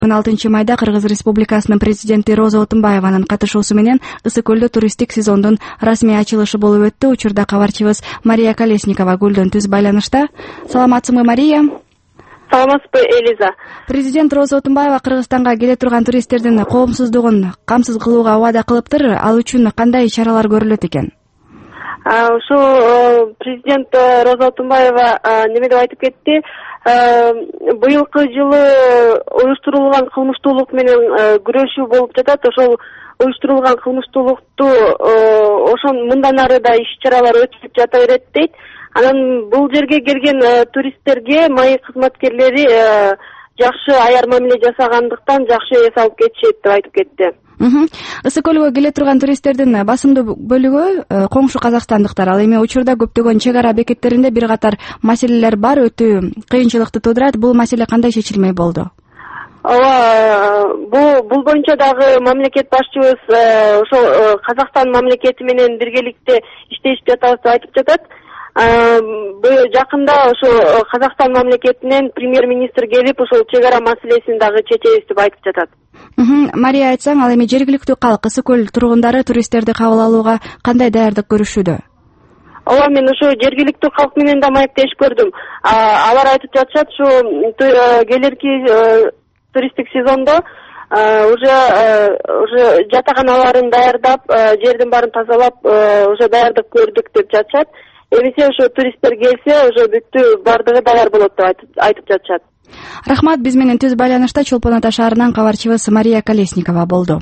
16 майда Кыргыз Республикасынын президенти Роза Отунбаеванын катышуусу менен Ысык көлдө туристтик сезондун расмий ачылышы болуп өттү. Учурда кабарчыбыз Мария Колесникова Гүлдөн түз байланышта. Саламатсыңбы, Мария? Саламатсызбы, Элиза. Президент Роза Отунбаева Кыргызстанга келе турган туристтердин коомсуздугун камсыз кылууга убада кылыптыр. Ал үчүн кандай чаралар көрүлөт экен? Ушу президент Роза Отунбаева неме деп айтып кетти? Быйылкы жылы уюштурулган кылмыштуулук менен күрөшүү болуп жатат. Ошол уюштурулган кылмыштуулукту мындан ары да иш-чаралар өтүп жата берет дейт. Анан бул жерге келген туристтерге маек кызматкерлери жакшы аяр мамиле жасагандыктан жакшы эс алып кетишет деп айтып кетти. Ысык көлгө келе турган туристтердин басымдуу бөлүгү коңшу казакстандыктар. Ал эми учурда көптөгөн чек ара бекеттеринде бир катар маселелер бар, өтүү кыйынчылыкты туудурат. Бул маселе кандай чечилмей болду? Бул боюнча дагы мамлекет башчыбыз ошол Казакстан мамлекети менен биргеликте иштешип жатабыз деп айтып жатат. Жакында ошо Казакстан мамлекетинен премьер-министр келип, ошол чек ара маселесин дагы чечебиз деп айтып жатат. Мария, айтсаң, ал эми жергиликтүү калк, Ысык көл тургундары туристтерди кабыл алууга кандай даярдык көрүшүүдө? Мен ошо жергиликтүү калк менен да маектешип көрдүм. Алар айтып жатышат, ушу келерки туристтик сезондо уже жатаканаларын даярдап, жердин баарын тазалап, уже даярдык көрдүк деп жатышат. Эмесе ошо туристтер келсе, уже бүттү бардыгы даяр болот деп айтып жатышат. Рахмат, биз менен түз байланышта Чолпон Ата шаарынан кабарчыбыз Мария Колесникова болду.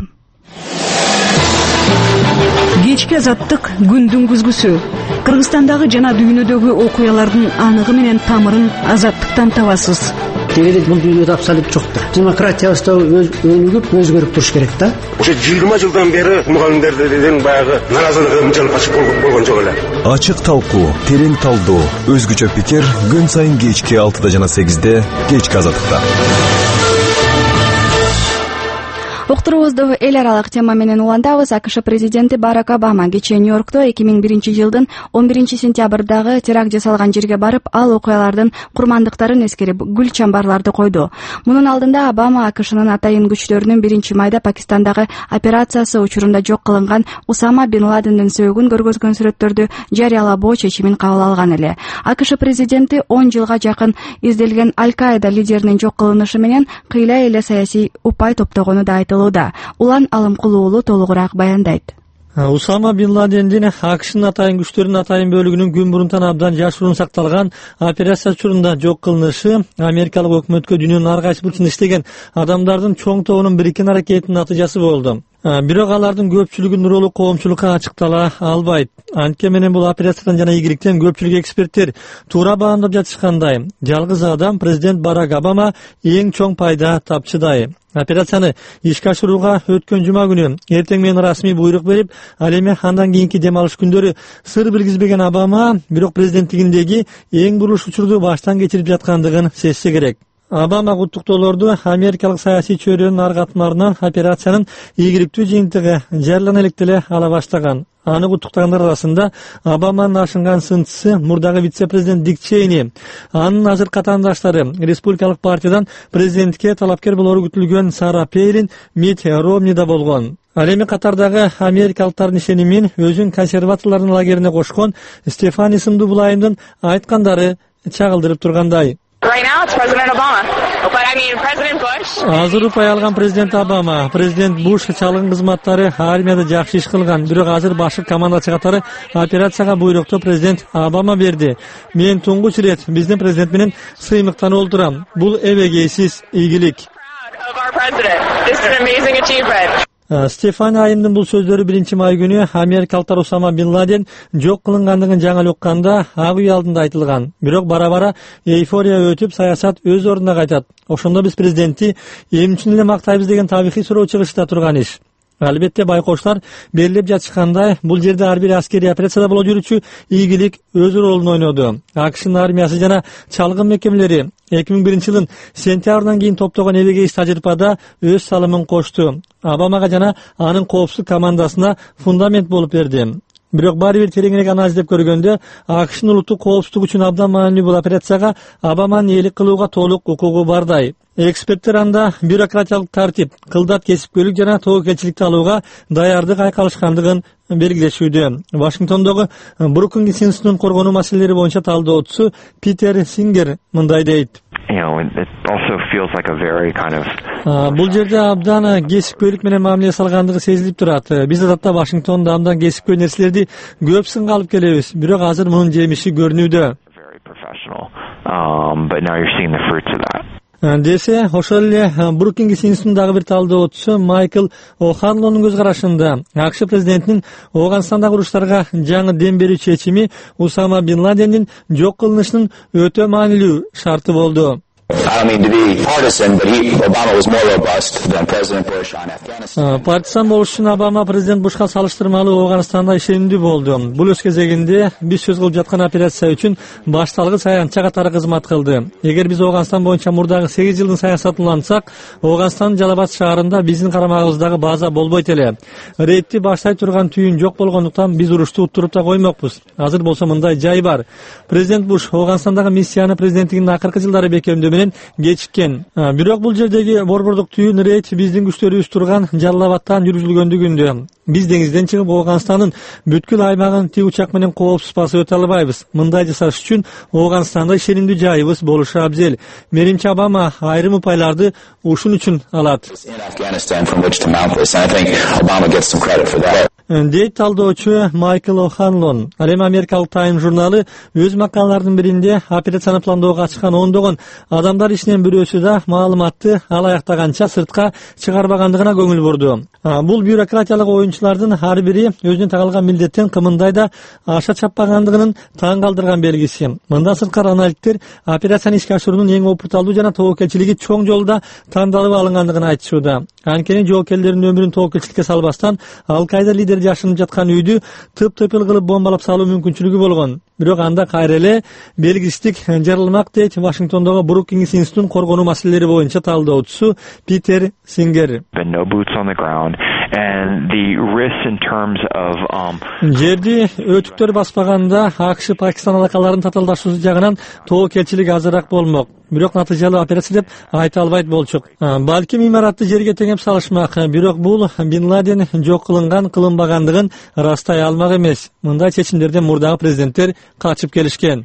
Кечки азаттык күндүн күзгүсү. Кыргызстандагы жана дүйнөдөгү окуялардын аныгы менен тамырын азаттыктан табасыз. Дегенде бул дүйнөдө абсолют жоктур. Демократиябызда өзгөрүп туруш керек да. Ошо 20 жылдан бери мугалимдердин баягы наразылыгы мынчалык ачык болгон жок эле. Ачык талкуу, терең талдоо, өзгөчө пикир күн сайын кечки 6 жана 8 кечки азаттыкта. Уктуруубузду эл аралык тема менен улантабыз. АКШ президенти Барак Обама кечээ Нью-Йоркто 2001 жылдын 11 сентябрдагы теракт жасалган жерге барып, ал окуялардын курмандыктарын эскерип, гүл чамбарларды койду. Мунун алдында Обама АКШнын атайын күчтөрүнүн 1 майда Пакистандагы операциясы учурунда жок кылынган Усама бин Ладендин сөөгүн көргөзгөн сүрөттөрдү жарыялабоо чечимин кабыл алган эле. АКШ президенти 10 жылга жакын изделген Аль-Каида лидеринин жок кылынышы менен кыйла эле саясий упай топтогону да айтылды. Улан Алымкулуулу толугураак баяндайт. Усама бин Ладендин АКШнын атайын күчтөрүнүн атайын бөлүгүнүн күн мурунтан абдан жашыруун сакталган операция учурунда жок кылынышы америкалык өкмөткө дүйнөнүн ар кайсы бурчунда иштеген адамдардын чоң тобунун бириккен аракетинин натыйжасы болду. Бирок алардын көпчүлүгүнүн ролу коомчулукка ачыктала албайт. Анткени менен бул операциядан жана ийгиликтен көпчүлүк эксперттер туура баамдап жатышкандай, жалгыз адам президент Барак Обама эң чоң пайда тапчыдай. Операцияны ишке ашырууга өткөн жума күнү эртең менен расмий буйрук берип, ал эми андан кийинки дем алыш күндөрү сыр билгизбеген Обама, бирок президенттигиндеги эң бурулуш учурду баштан кечирип жаткандыгын сезсе керек. Обама куттуктоолорду америкалык саясий чөйрөнүн ар катмарынан операциянын ийгиликтүү жыйынтыгы жарыялана элек деле ала баштаган. Аны куттуктагандар арасында Обаманын ашынган сынчысы мурдагы вице-президент Дик Чейни, анын азыр катаандаштары республикалык партиядан президентке талапкер болору күтүлгөн Сара Пейлин, Митт Ромни да болгон. Ал эми катардагы америкалыктардын ишенимин өзүн консерваторлордун лагерине кошкон Стефани сымдуу булайымдын айткандары чагылдырып тургандай. Right now it's President Obama. But I mean President Bush. Азыр упай алган президент Обама, президент Буш чалгын кызматтары армияда жакшы иш кылган, бирок азыр башкы командачы катары операцияга буйрукту президент Обама берди. Мен туңгуч ирет биздин президент менен сыймыктанып олтурам. Бул эбегейсиз ийгилик. Стефани айымдын бул сөздөрү 1 май күнү америкалыктар Усама бин Ладен жок кылынгандыгын жаңы эле укканда ак үй алдында айтылган. Бирок бара-бара эйфория өтүп, саясат өз ордуна кайтат. Ошондо биз президентти эми үчүн эле мактайбыз деген табигый суроо чыгышта турган иш. Албетте байкоштар белгилеп жатышкандай, бул жерде ар бир аскерий операцияда боло жүрүүчү ийгилик өз ролун ойноду. АКШнын армиясы жана чалгын мекемелери 2001 жылдын сентябрынан кийин топтогон эбегейс тажрыйбада өз салымын кошту. Обамага жана анын коопсуздук командасына фундамент болуп берди. Бирок баары бир тереңирээк анализдеп көргөндө, АКШнын улуттук коопсуздук үчүн абдан маанилүү бул операцияга Обаманын ээлик кылууга толук укугу бардай. Эксперттер анда бюрократиялык тартип, кылдат кесипкөйлүк жана тобокелчиликти алууга даярдык айкалышкандыгын белгилешүүдө. Вашингтондогу Брукингс институтунун коргонуу маселелери боюнча талдоочусу Питер Сингер мындай дейт. Бул жерде абдан кесипкөйлүк менен мамиле жасалгандыгы сезилип турат. Биз адатта Вашингтондо абдан кесипкөй нерселерди көп сынга алып келебиз, бирок азыр мунун жемиши көрүнүүдө. Десе, ошол эле Брукингс институтундагы бир талдоочусу Майкл О'Ханлонун көз карашында АКШ президентинин Ооганстандагы уруштарга жаңы дем берүү чечими Усама Бин Ладендин жок кылынышынын өтө маанилүү шарты болду. Партизан болуш үчүн Обама президент Бушка салыштырмалуу Ооганстанда ишенимдүү болду. Бул өз кезегинде биз сөз кылып жаткан операция үчүн башталгыч аянтча катары кызмат кылды. Эгер биз Ооганстан боюнча мурдагы 8 жылдын саясатын улантсак, Ооганстандын Жалабат шаарында биздин карамагыбыздагы база болбойт эле. Рейдти баштай турган түйүн жок болгондуктан биз урушту уттуруп да коймокпуз. Азыр болсо мындай жай бар. Президент Буш Ооганстандагы миссияны президенттигинин акыркы жылдары бекемдөө менен кечиккен. Бирок бул жердеги борбордук түйүн рейд биздин күчтөрүбүз турган Жалалабаттан жүргүзүлгөндүгүндө биз деңизден чыгып Ооганстандын бүткүл аймагын тик учак менен коопсуз басып өтө албайбыз. Мындай жасаш үчүн Ооганстанда ишенимдүү жайыбыз болушу абзел. Менимче Обама айрым упайларды ушун үчүн алат. Дейт талдоочу Майкл О'Ханлон. Ал эми Америкалык Time журналы өз макалаларынын биринде операцияны пландоого ачкан ондогон адамдар ичинен бирөөсү да маалыматты алаяктаганча сыртка чыгарбагандыгына көңүл бурду. Бул бюрократиялык оюнчулардын ар бири өзүнө тагылган милдеттен кымындай да аша чаппагандыгынын таң калтырган белгиси. Мындан сырткары аналитиктер операцияны ишке ашыруунун эң опурталдуу жана тобокелчилиги чоң жолда тандалып алынгандыгын айтышууда. Анткени жоокерлердин өмүрүн тобокелчиликке салбастан Ал-Каида лидери жашынып жаткан үйдү тып-тыпыл кылып бомбалап салуу мүмкүнчүлүгү болгон. Бирок анда кайра эле белгисиздик жарылмак дейт Вашингтондогу Брукингс институтунун коргонуу маселелери боюнча талдоочусу Питер Сингер. Жерди өтүктөр баспаганда АКШ Пакистан алакаларын татаалдашуусу жагынан тобокелчилик азыраак болмок. Бирок натыйжалуу операция деп айта албайт болчук. Балким имаратты жерге теңеп салышмак. Бирок бул Бин Ладен жок кылынган кылынбагандыгын растай алмак эмес. Мындай чечимдерден мурдагы президенттер качып келишкен.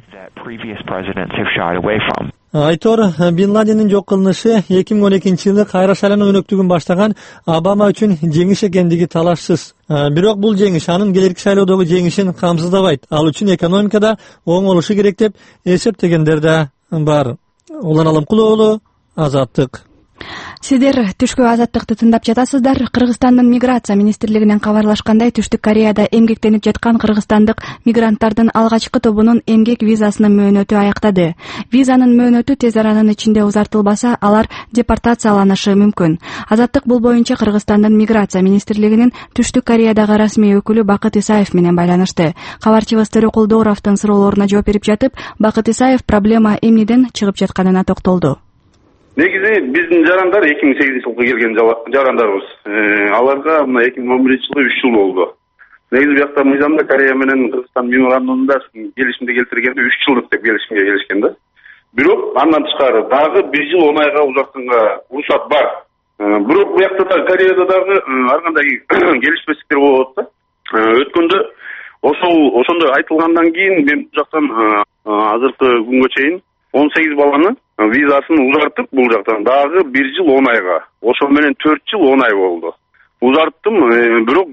Айтор Бин Ладендин жок кылынышы 2012-жылы кайра шайлануу өнөктүгүн баштаган Обама үчүн жеңиш экендиги талашсыз. Бирок бул жеңиш анын келерки шайлоодогу жеңишин камсыздабайт. Ал үчүн экономикада оңолушу керек деп эсептегендер да бар. Улан Алымкулоğlu, Азаттык. Сиздер түшкү Азаттыкты тыңдап жатасыздар. Кыргызстандын миграция министрлигинен кабарлашкандай, Түштүк Кореяда эмгектенип жаткан кыргызстандык мигранттардын алгачкы тобунун эмгек визасынын мөөнөтү аяктады. Визанын мөөнөтү тез аранын ичинде узартылбаса, алар депортацияланышы мүмкүн. Азаттык бул боюнча Кыргызстандын миграция министрлигинин Түштүк Кореядагы расмий өкүлү Бакыт Исаев менен байланышты. Кабарчыбыз Төрөкул Дооровдун суроолоруна жооп берип жатып, Бакыт Исаев проблема эмнеден чыгып жатканына токтолду. Негизи биздин жарандар 2008-жылы келген жарандарыбыз. Аларга мына 2011-жылы 3 жыл болду. Негизи биякта мыйзамда Корея менен Кыргызстан меморандумунда келишимди келтиргенде 3 жылдык деп келишимге келишкен да. Бирок андан тышкары дагы 1 жыл 10 айга узартууга уруксат бар. Бирок биякта да Кореяда дагы ар кандай келишпестиктер болуп атат да. Өткөндө ошондой айтылгандан кийин мен бул жактан азыркы күнгө чейин 18 баланы визасын узартып бул жактан дагы 1 жыл 10 айга. Ошол менен 4 жыл 10 ай болду. Узарттым, бирок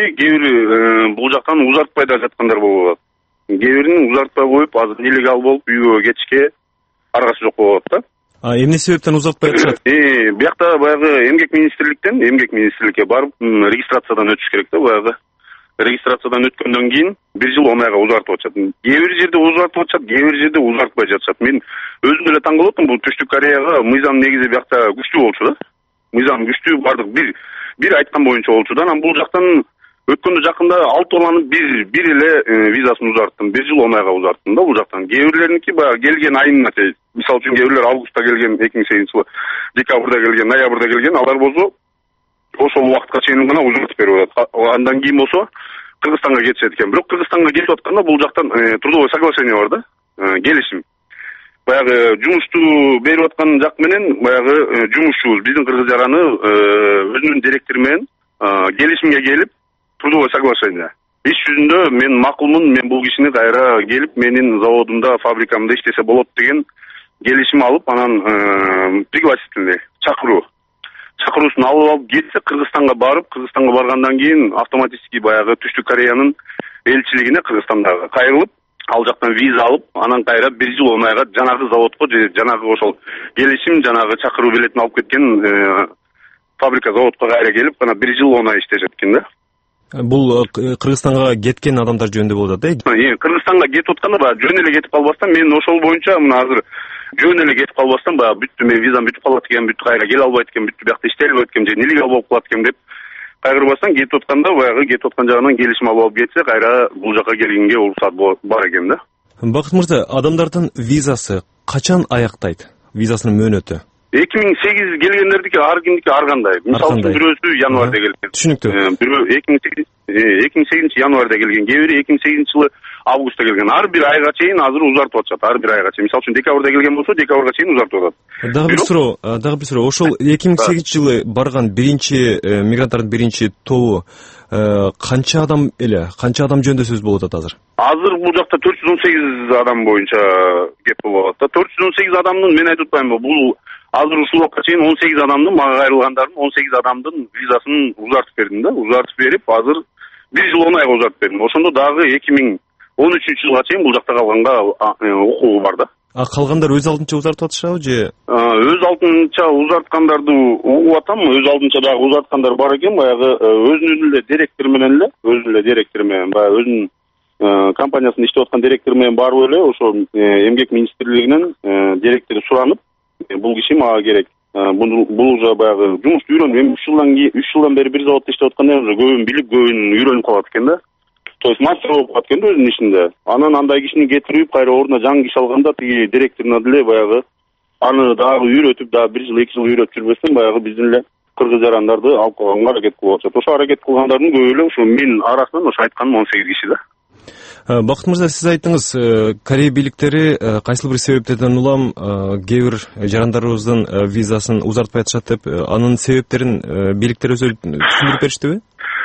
кээ бул жактан узартпай да жаткандар болуп атат. Кээ узартпай коюп, азыр нелегал болуп үйгө кетишке аргасы жок болуп атат да. Эмне себептен узартпай атышат? Биякта баягы эмгек министрликке барып регистрациядан өтүш керек да, баягы. Регистрациядан өткөндөн кийин 1 жыл 10 айга узартып атышат. Кээ бир жерде узартып атышат, кээ бир жерде узартпай жатышат. Мен өзүм эле таң калып атам, бул Түштүк Кореяга мыйзам негизи биякта күчтүү болчу да. Мыйзам күчтүү, бардык бир айткан боюнча болчу да. Анан бул жактан өткөндө жакында 6 баланын бир эле визасын узарттым. 1 жыл 10 айга узарттым да бул жактан. Кээ бирлериники баягы келген айына чейин. Мисалы үчүн кээ бирлер августта келген, 2008-жылы декабрда келген, ноябрда келген, алар болсо ошол убакытка чейин гана узартып берип атат. Андан кийин болсо Кыргызстанга кетишет экен. Бирок Кыргызстанга кетип атканда бул жактан трудовой соглашение бар да, келишим. баягы жумушту берип аткан жак менен баягы жумушчубуз биздин кыргыз жараны өзүнүн директору менен келишимге келип трудовое соглашение. Иш жүзүндө мен макулмун, мен бул кишини кайра келип менин заводумда, фабрикамда иштесе болот деген келишим алып, анан пригласительный чакыруусун алып кетсе Кыргызстанга барып, Кыргызстанга баргандан кийин автоматически баягы Түштүк Кореянын элчилигине Кыргызстандагы кайрылып, ал жактан виза алып, анан кайра 1 жыл онайга жанагы заводко же жанагы ошол келишим, жанагы чакыруу билетин алып кеткен фабрика, заводко кайра келип, анан 1 жыл онай иштешет экен да. Бул Кыргызстанга кеткен адамдар жөнүндө болуп атат, Кыргызстанга кетип атканда баягы жөн эле кетип калбастан, мен ошол боюнча мына азыр жөн эле кетип калбастан баягы бүттү, мен визам бүтүп калат экен, бүтү кайра келе албайт экен, бүтү биякта иштей албайт экен же нелегал болуп калат экен деп кайгырбастан кетип атканда баягы кетип аткан жагынан келишим алып кетсе кайра бул жака келгенге уруксат бар экен да. Бакыт мырза, адамдардын визасы качан аяктайт? Визасынын мөөнөтү? 2008 келгендердики ар кимдики ар кандай. Мисалы үчүн бирөөсү январда келген. Түшүнүктүү. Бирөө 2008 январда келген, кээ бири 2008 жылы августта келген. Ар бир айга чейин азыр узартып атышат, ар бир айга чейин. Мисалы үчүн декабрда келген болсо, декабрга чейин узартып атат. Дагы бир суроо. Ошол 2008 жылы барган биринчи мигранттардын биринчи тобу канча адам жөнүндө сөз болуп атат азыр? Азыр бул жакта 418 адам боюнча кеп болуп атат. 418 адамдын мен айтып атпаймынбы, бул азыр ушул убакка чейин 18 адамдын, мага кайрылгандардын 18 адамдын визасын узартып бердим да. Узартып берип, азыр 1 жыл 10 айга узартып бердим. Ошондо дагы 2013 жылга чейин бул жакта калганга укугу бар да. Калгандар өз алдынча узартып атышабы же? Өз алдынча узарткандарды угуп атам, өз алдынча дагы узарткандар бар экен, баягы өзүнүн эле директору менен баягы өзүнүн компаниясында иштеп аткан директору менен барып эле ошо эмгек министрлигинен директору суранып, бул киши мага керек. Бул уже баягы жумушту үйрөнүп, 3 жылдан бери бир заводдо иштеп атканда уже көбүн билип, көбүн үйрөнүп калат экен да. То есть мастер болуп калат экен да өзүнүн ишинде. Анан андай кишини кетирип, кайра ордуна жаңы киши алганда тиги директоруна деле баягы аны дагы үйрөтүп, дагы 1 жыл 2 жыл үйрөтүп жүрбөстөн баягы биздин эле кыргыз жарандарды алып калганга аракет кылып атышат. Ошо аракет кылгандардын көбү эле ушу мен арасынан ошо айтканым 18 киши да. Бакыт мырза, сиз айттыңыз, Корея бийликтери кайсыл бир себептерден улам кээ бир жарандарыбыздын визасын узартпай атышат деп, анын себептерин бийликтер өзү түшүндүрүп бериштиби?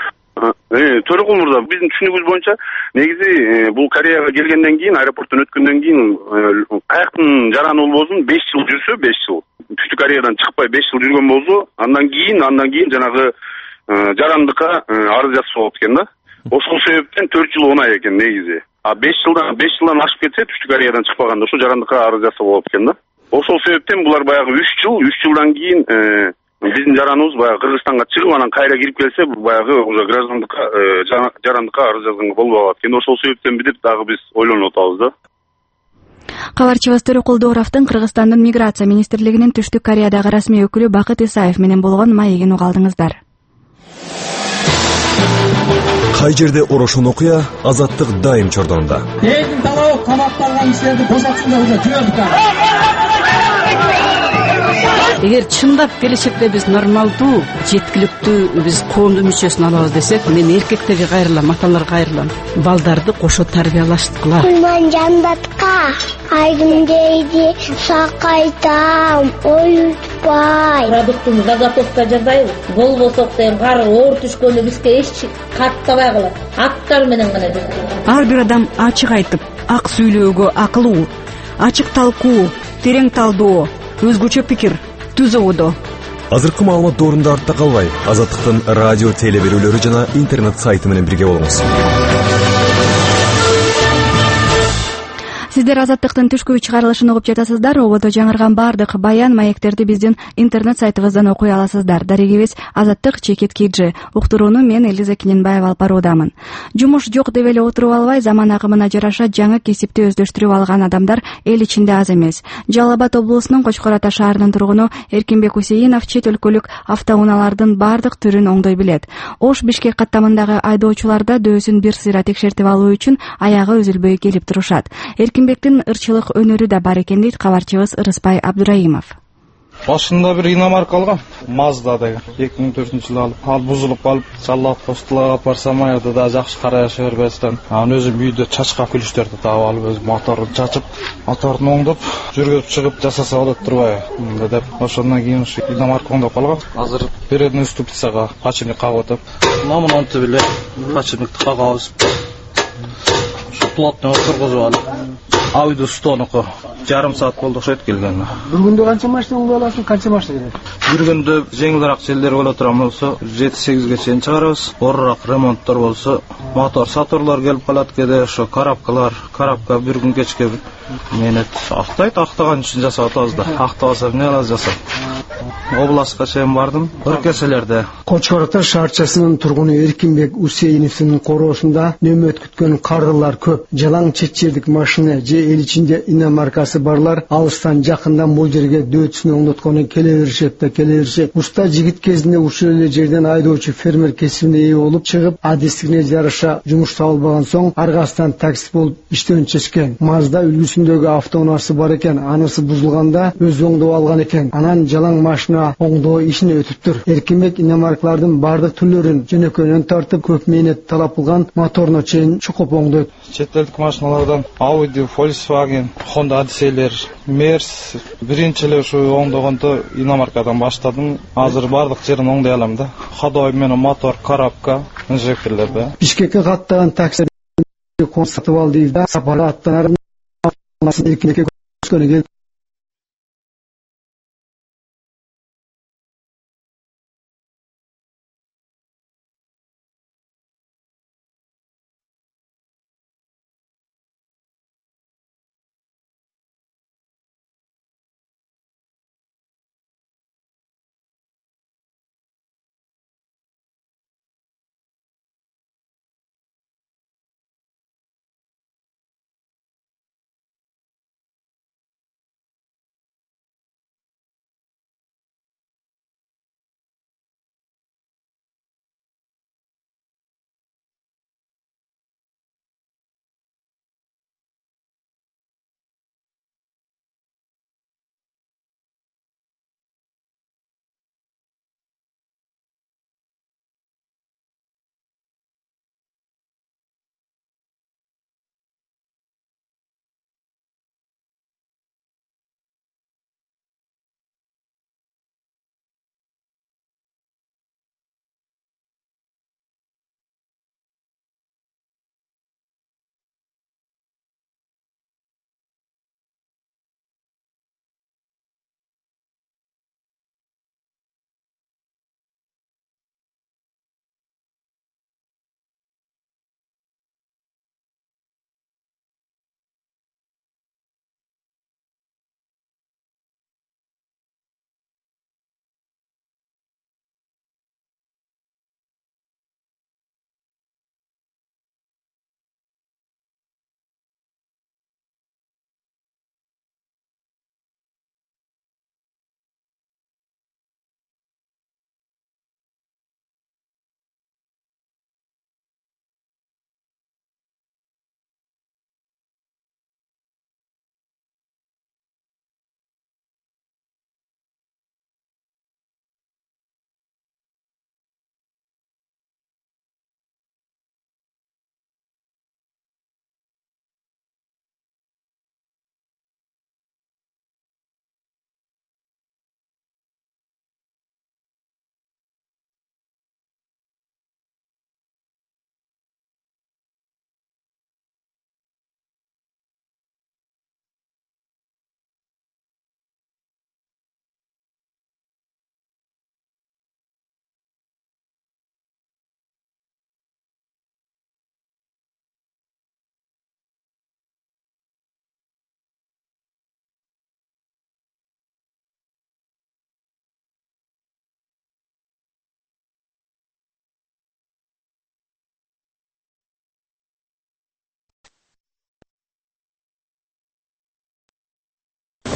Төрөкул мырза, биздин түшүнүгүбүз боюнча негизи бул Кореяга келгенден кийин, аэропорттон өткөндөн кийин каяктын жараны болбосун 5 жыл жүрсө, 5 жыл Түштүк Кореядан чыкпай 5 жыл жүргөн болсо, андан кийин жанагы жарандыкка арыз жазса болот экен да. Ошол себептен 4 жыл 10 ай экен негизи. 5 жылдан ашып кетсе, Түштүк Кореядан чыкпаганда ошо жарандыкка арыз жазса болот экен да. Ошол себептен булар баягы 3 жылдан кийин биздин жараныбыз баягы Кыргызстанга чыгып, анан кайра кирип келсе, баягы уже граждандыкка жарандыкка арыз жазганга болбой калат экен. Ошол себептен деп дагы биз ойлонуп атабыз да. Кабарчыбыз Төрөкул Дооровдун Кыргызстандын миграция министрлигинин Түштүк Кореядагы расмий өкүлү Бакыт Исаев менен болгон маегин угалдыңыздар. Кай жерде орошон окуя, азаттык дайым чордонунда. Элдин талабы камакталган кишилерди бошотсундар, жибердик. Эгер чындап келечекте биз нормалдуу, жеткиликтүү биз коомдун мүчөсүн алабыз десек, мен эркектерге кайрылам, аталарга кайрылам. Балдарды кошо тарбиялаштыкыла. Кулман жандатка айдын дейди, сакайтам, оютпай. Продуктун заготовка жасайбыз. Болбосок деген кар оор түшкөндө бизге эч каттабай калат. Аттар менен гана жасайбыз. Ар бир адам ачык айтып, ак сүйлөөгө акылуу, ачык талкуу, терең талдоо, өзгөчө пикир түзөбүдө. Азыркы маалымат доорунда артта калбай, Азаттыктын радио теле берүүлөрү жана интернет сайты менен бирге болуңуз. Сиздер Азаттыктын түшкү чыгарылышын угуп жатасыздар. Ободо жаңырган бардык баян маектерди биздин интернет сайтыбыздан окуй аласыздар. Дарегибиз Азаттык _KG. Уктурууну мен Элиза Киненбаева алып баруудамын. Жумуш жок деп эле отуруп албай, заман агымына жараша жаңы кесипти өздөштүрүп алган адамдар эл ичинде аз эмес. Жалал Абад облусунун Кочкор Ата шаарынын тургуну Эркинбек Хусейинов чет өлкөлүк автоунаалардын бардык түрүн оңдой билет. Ош Бишкек каттамындагы айдоочуларда дөөсүн бир сыйра текшертип алуу үчүн аягы үзүлбөй келип турушат. Эркинбектин ырчылык өнөрү да бар экен дейт кабарчыбыз Ырыспай Абдураимов. Башында бир иномарка алгам, Mazda деген. 2004-жылы алып, ал бузулуп калып, жаллап постулап барсам, аяда да жакшы караша бербестен, аны өзүм үйдө чачка күлүштөрдү таап алып, өзүм моторун чачып, моторун оңдоп, жүргүзүп чыгып жасаса болот турбайбы деп, ошондон кийин ушу иномарка оңдоп алгам. Азыр передний ступицага подшипник кагып атам. Монтип эле подшипникти кагабыз. Плотно отургузуп алып, Audi Stone'u жарым саат болду окшойт келгенине. Bir günde kança maşina oңдоп аласың, kança maşina керек? Bir күндө жеңилирээк жерлер боло турган болсо 7-8ге чейин чыгарабыз. Орурак ремонттор болсо, мотор сатурлар келип калат, кеде ошо карабка bir күн кечке менет актайт, актаган үчүн жасап атабыз да. Актабаса эмне кылабыз жасап. Областка чейин бардым, бир кеселерде. Koçkoroktar шаарчасынын тургуну Эркинбек Усейновдун короосунда нөмөт күткөн кардылар көп. Жалаң четчердик машина же эл ичинде иномаркасы барлар алыстан жакындан бул жерге дөтүсүн оңдоткону келе беришет. Уста жигит кезинде ушул эле жерден айдоочу фермер кесибине ээ болуп чыгып, адистигине жараша жумуш табылбаган соң аргасынан таксист болуп иштөөн чечкен. Mazda үлгүсүндөгү автоунаасы бар экен, анысы бузулганда өзү оңдоп алган экен. Анан жалаң машина оңдоо ишине өтүптүр. Эркинбек иномаркалардын бардык түрлөрүн жөнөкөйнөн тартып, көп мээнет талап кылган моторуна чейин чукуп оңдойт. Чет элдик машиналардан Audi, Volkswagen, Honda Odissey'ler, Mercedes биринчи эле ушу оңдогондо иномаркадан баштадым. Азыр бардык жерин оңдой алам да. Ходовой менен мотор, коробка, инжекторлорду. Бишкекке каттаган такси сатып ал дейт да, сапарга аттанар Эркинбекке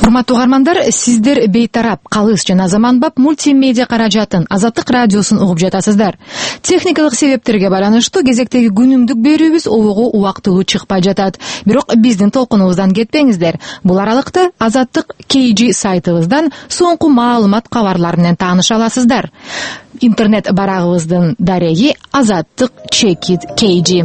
Урматтуу угармандар, сиздер бейтарап, калыс жана заманбап мультимедиа каражатын Азаттык радиосун угуп жатасыздар. Техникалык себептерге байланыштуу кезектеги күнүмдүк берүүбүз обого убактылуу чыкпай жатат. Бирок биздин толкунубуздан кетпеңиздер. Бул аралыкта Азаттык KG сайтыбыздан соңку маалымат кабарлар менен тааныша аласыздар. Интернет барагыбыздын дареги Азаттык Check It KG.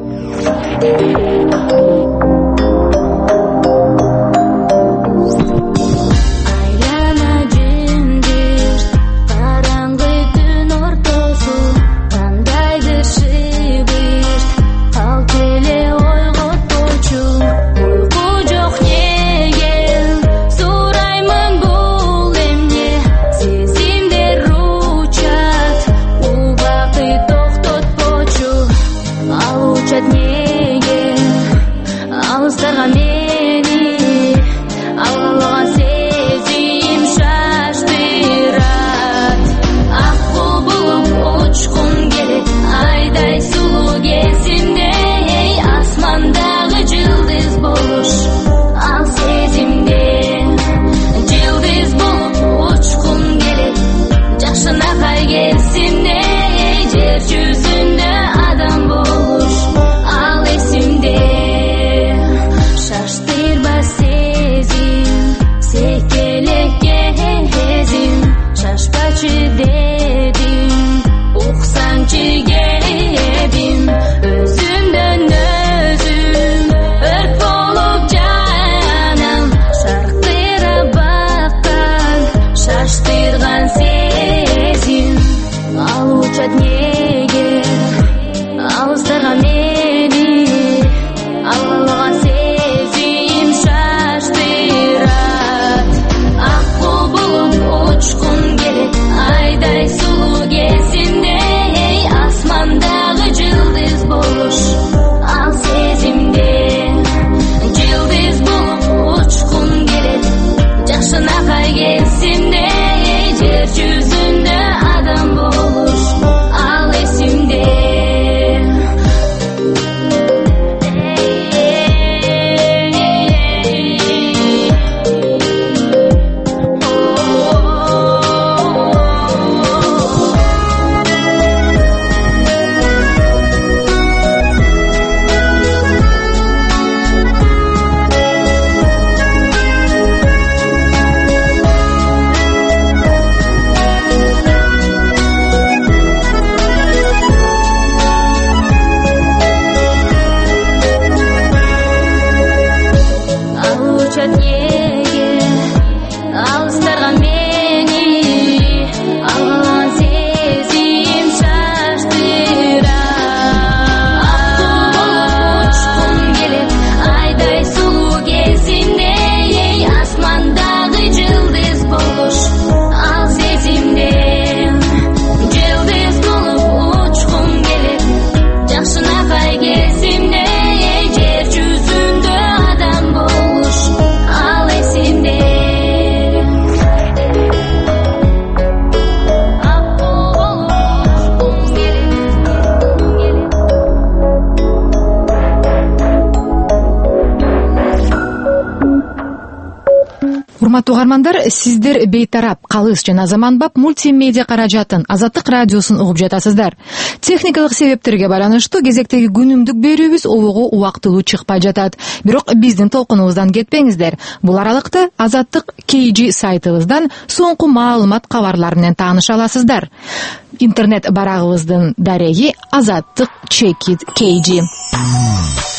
Урматтуу угармандар, сиздер бейтарап, калыс жана заманбап мультимедиа каражатын Азаттык радиосун угуп жатасыздар. Техникалык себептерге байланыштуу кезектеги күнүмдүк берүүбүз обого убактылуу чыкпай жатат. Бирок биздин толкунубуздан кетпеңиздер. Бул аралыкта Азаттык KG сайтыбыздан соңку маалымат кабарлар менен тааныша аласыздар. Интернет барагыбыздын дареги Азаттык Check It KG.